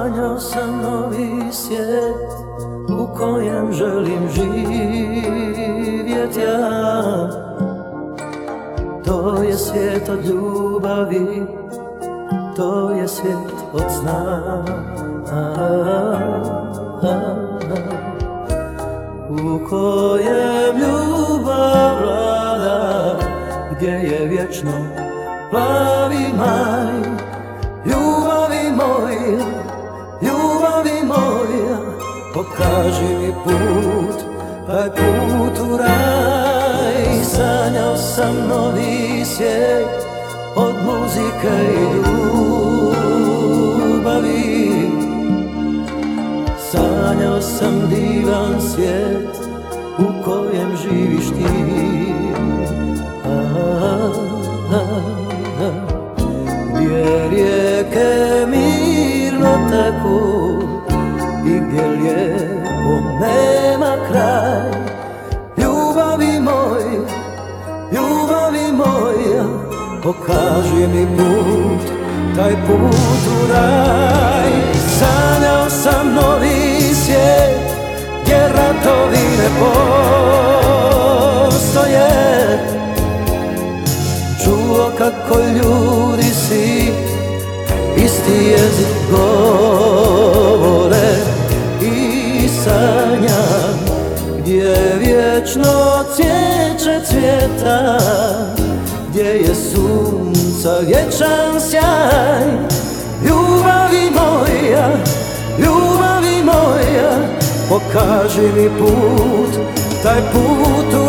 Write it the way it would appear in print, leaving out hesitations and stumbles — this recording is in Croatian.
Sanjao sam novi svijet u kojem želim živjet ja. To je svijet od ljubavi, to je svijet od sna, u kojem ljubav vlada, gdje je vječno plavi maj. Ljubavi moja, ljubavi moja, pokaži mi put, taj put u raj. Sanjao sam novi svijet od muzike i ljubavi. Sanjao sam divan svijet u kojem živiš ti. Gdje rijeke mirno teku i gdje lijepo nema kraj. Ljubavi moja, ljubavi moja, pokaži mi put, taj put u raj. Sanjao sam novi svijet gdje ratovi ne postoje. Čuo kako ljudi si isti jezik govore i sanjam gdje vječno cvijeće cvjeta, gdje je sunca vječan sjaj. Ljubavi moja, ljubavi moja, pokaži mi put, taj put u